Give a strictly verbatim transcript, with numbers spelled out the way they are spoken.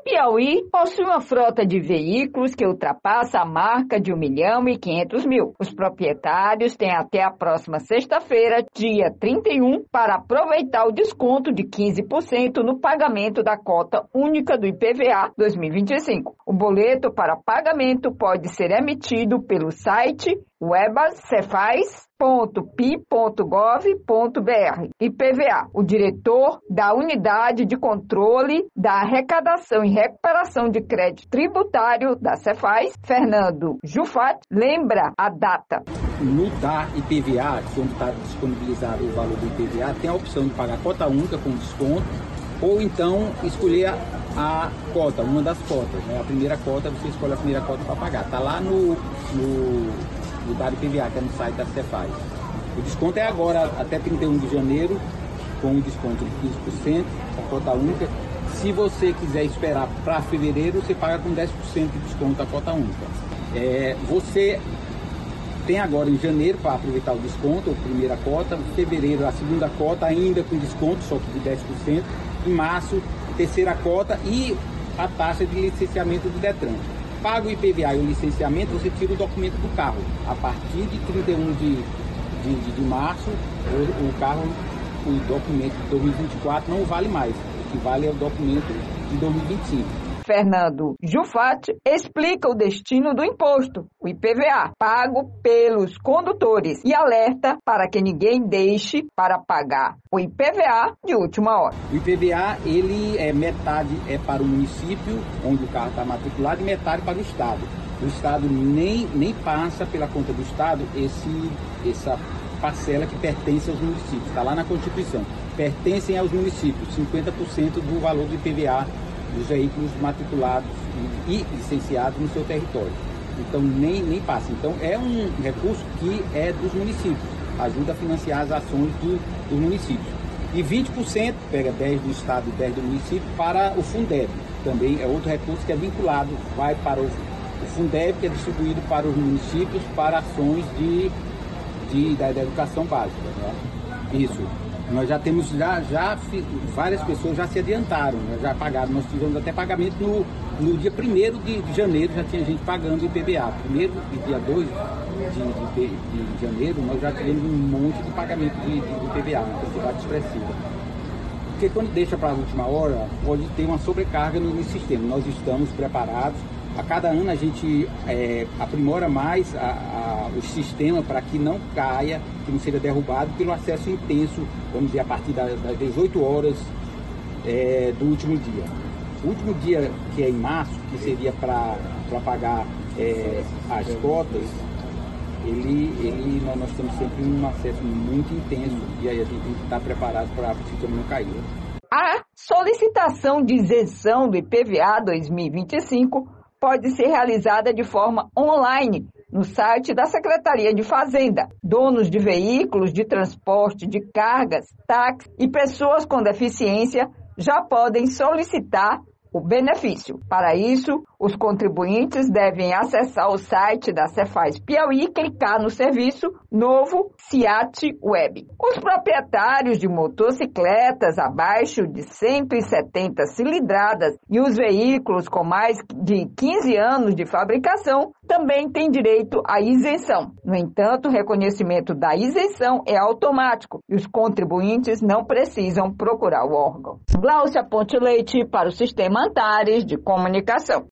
Piauí possui uma frota de veículos que ultrapassa a marca de um milhão e quinhentos mil. Os proprietários têm até a próxima sexta-feira, dia trinta e um, para aproveitar o desconto de quinze por cento no pagamento da cota única do I P V A dois mil e vinte e cinco. O boleto para pagamento pode ser emitido pelo site webas cefaz ponto pi ponto gov ponto br. I P V A. O diretor da Unidade de Controle da Arrecadação e Recuperação de Crédito Tributário da Cefaz, Fernando Jufat, lembra a data. No da I P V A, quando está disponibilizado o valor do I P V A, tem a opção de pagar cota única com desconto ou então escolher a, a cota, uma das cotas, né? A primeira cota, você escolhe a primeira cota para pagar. Está lá no, no, no da I P V A, que é no site da Cefaz. O desconto é agora até trinta e um de janeiro, com um desconto de quinze por cento, a cota única. Se você quiser esperar para fevereiro, você paga com dez por cento de desconto a cota única. É, você tem agora em janeiro para aproveitar o desconto, a primeira cota, em fevereiro a segunda cota ainda com desconto, só que de dez por cento, em março a terceira cota e a taxa de licenciamento do Detran. Paga o I P V A e o licenciamento, você tira o documento do carro. A partir de trinta e um de, de, de, de março, o, o carro, o documento de dois mil e vinte e quatro não vale mais, o que vale é o documento de dois mil e vinte e cinco. Fernando Jufat explica o destino do imposto, o I P V A, pago pelos condutores e alerta para que ninguém deixe para pagar o I P V A de última hora. O I P V A, ele é metade é para o município, onde o carro está matriculado, e metade para o Estado. O Estado nem, nem passa pela conta do Estado esse, essa parcela que pertence aos municípios, está lá na Constituição. Pertencem aos municípios, cinquenta por cento do valor do I P V A dos veículos matriculados e licenciados no seu território. Então, nem, nem passa. Então, é um recurso que é dos municípios, ajuda a financiar as ações do, dos municípios. E vinte por cento, pega dez do Estado e dez do município, para o Fundeb. Também é outro recurso que é vinculado, vai para o, o Fundeb, que é distribuído para os municípios, para ações de, de, da, da educação básica. Né? Isso. Nós já temos, já, já várias pessoas já se adiantaram, né? Já pagaram. Nós tivemos até pagamento no, no dia primeiro de, de janeiro, já tinha gente pagando o I P V A. Primeiro e dia dois de, de, de, de janeiro, nós já tivemos um monte de pagamento de, de, de I P V A, uma quantidade expressiva. Porque quando deixa para a última hora, pode ter uma sobrecarga no, no sistema. Nós estamos preparados. A cada ano a gente é, aprimora mais a, a, o sistema para que não caia, que não seja derrubado pelo acesso intenso, vamos dizer, a partir das, das dezoito horas é, do último dia. O último dia, que é em março, que seria para pagar é, as cotas, ele, ele, nós, nós temos sempre um acesso muito intenso e aí a gente tem que estar preparado para o sistema não cair. A solicitação de isenção do I P V A dois mil e vinte e cinco pode ser realizada de forma online no site da Secretaria de Fazenda. Donos de veículos de transporte de cargas, táxis e pessoas com deficiência já podem solicitar o benefício. Para isso, os contribuintes devem acessar o site da Cefaz Piauí e clicar no serviço Novo SIAT Web. Os proprietários de motocicletas abaixo de cento e setenta cilindradas e os veículos com mais de quinze anos de fabricação também têm direito à isenção. No entanto, o reconhecimento da isenção é automático e os contribuintes não precisam procurar o órgão. Gláucia Ponte Leite para o Sistema Antares de Comunicação.